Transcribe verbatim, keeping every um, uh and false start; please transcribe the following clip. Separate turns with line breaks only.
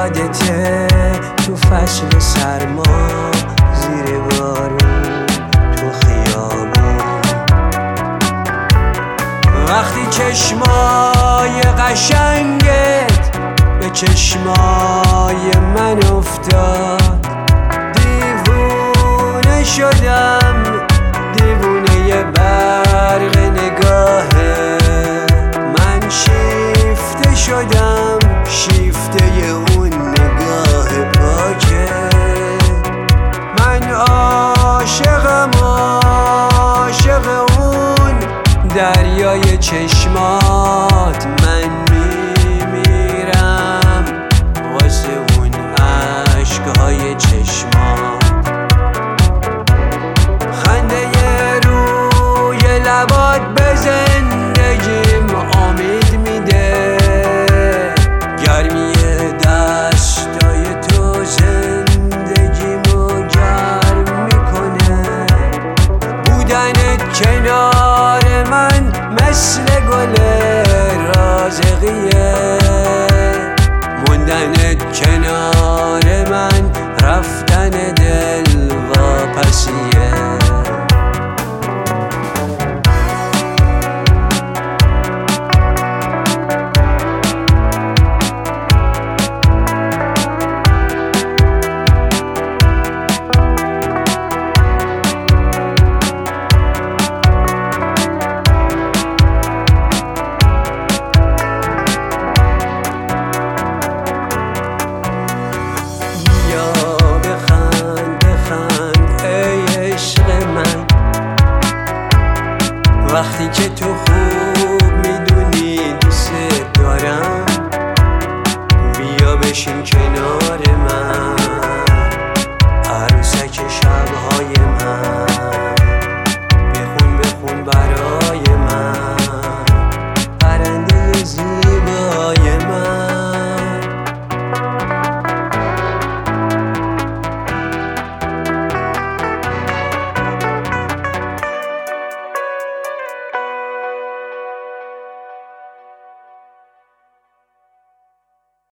یادته تو فصل سرما زیر بارون تو خیابون، وقتی چشمای قشنگت به چشمای من افتاد، دیوونه شدم، دیوونه ی برق نگاهه من، شیفته شدم، شیفته ی اون نگاه پاکه من، عاشقم عاشق اون دریای چشمات، من میمیرم واسه اون عشقهای چشمات، خنده ی روی لبات به زندگیم امید میده، گرمی دستای تو زندگیمو گرم میکنه، بودنت کنار من مثل گل رازقیه، موندنت کنار من رفتن دل واپسیه. وقتی که تو خوب میدونی دوست دارم، بیا بشین کنار